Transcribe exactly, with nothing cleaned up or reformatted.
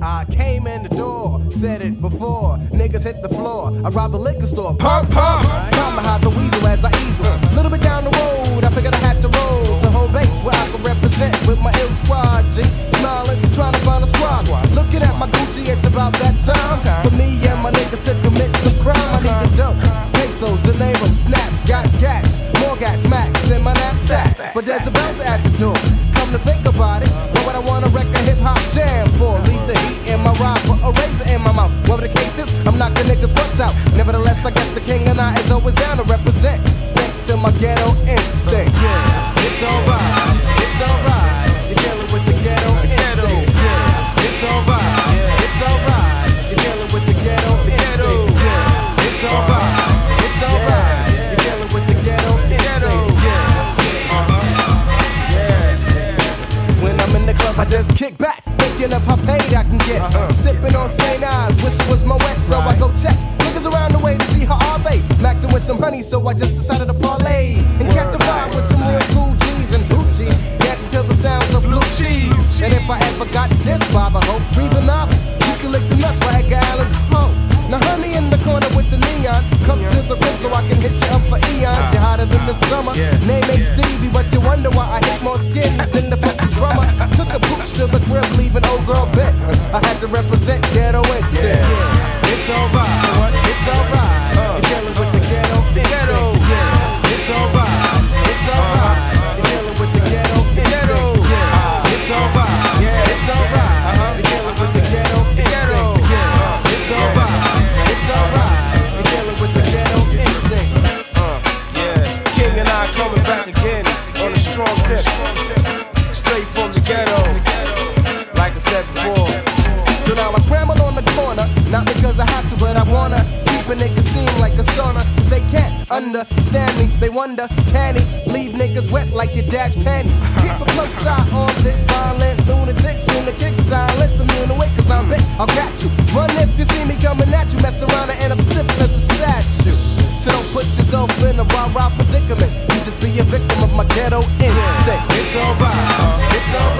I came in the door, said it before. Niggas hit the floor. I robbed the liquor store. Pump, pump. Time to hide the weasel as I easel. Little bit down the road, I figured I had to roll to home base where I could represent with my ill squad. G, smiling, trying to find a squad. Looking at my Gucci, it's about that time for me and my niggas to commit some crime. I need the dope, pesos, the name them, snaps, got gats, more gats, max in my knapsack. But there's a bouncer at the door. Come to think about it, what would I want to wreck a hip hop jam for? Leave the heat in my ride, put a razor in my mouth. Whatever the case is, I'm knocking niggas' butts out. Nevertheless, I guess the king and I is always down to represent. Thanks to my ghetto instinct. Yeah, it's alright, it's alright. You're dealing with the ghetto instinct. Yeah, it's alright, it's alright. You're dealing with the ghetto instinct. Yeah, it's alright, it's alright. You're dealing with the ghetto instinct. When I'm in the club, I just kick back, thinking of how paid I can get. Uh-huh. Sipping on Saint Ives, wish it was my wet, so right. I go check niggas around the way to see how are they. Maxing with some honey, so I just decided to parlay and Word. Catch a ride with some real cool G's and hoochies. Dance till the sounds of blue cheese. And if I ever got this vibe, I hope breathe a novel. You can lick the nuts by Edgar Allan Poe. Now honey in the corner with the neon. Come to the rim so I can hit you up for eons. You're hotter than the summer. Name ain't Stevie, but you wonder why I hit more skins than the fucking drummer. Took a pooch to the crib, leaving old girl bent. I had to represent ghetto instinct. Yeah. It's alright, it's alright. You're dealing with the ghetto instinct. Yeah. It's alright, it's alright. You're dealing with the ghetto instinct. Yeah. It's alright, it's alright. You're dealing with the ghetto instinct. Yeah. It's alright. It's alright, you're dealing with the ghetto instinct. Uh, yeah, King and I coming back again on a strong tip. Straight from the ghetto, like I said before. So now I scramble on the corner, not because I have to, but I wanna. Keep a nigga steam like a sauna, cause they can't understand me. They wonder, can he leave niggas wet like your dad's panties? Keep a close eye on this violent lunatic. Soon to kick silence, I'm in the way cause I'm bit, I'll catch you. Run if you see me coming at you, mess around and end up stiff as a statue. So don't put yourself in a rah-rah predicament. You just be a victim of my ghetto instinct. It's alright, it's alright.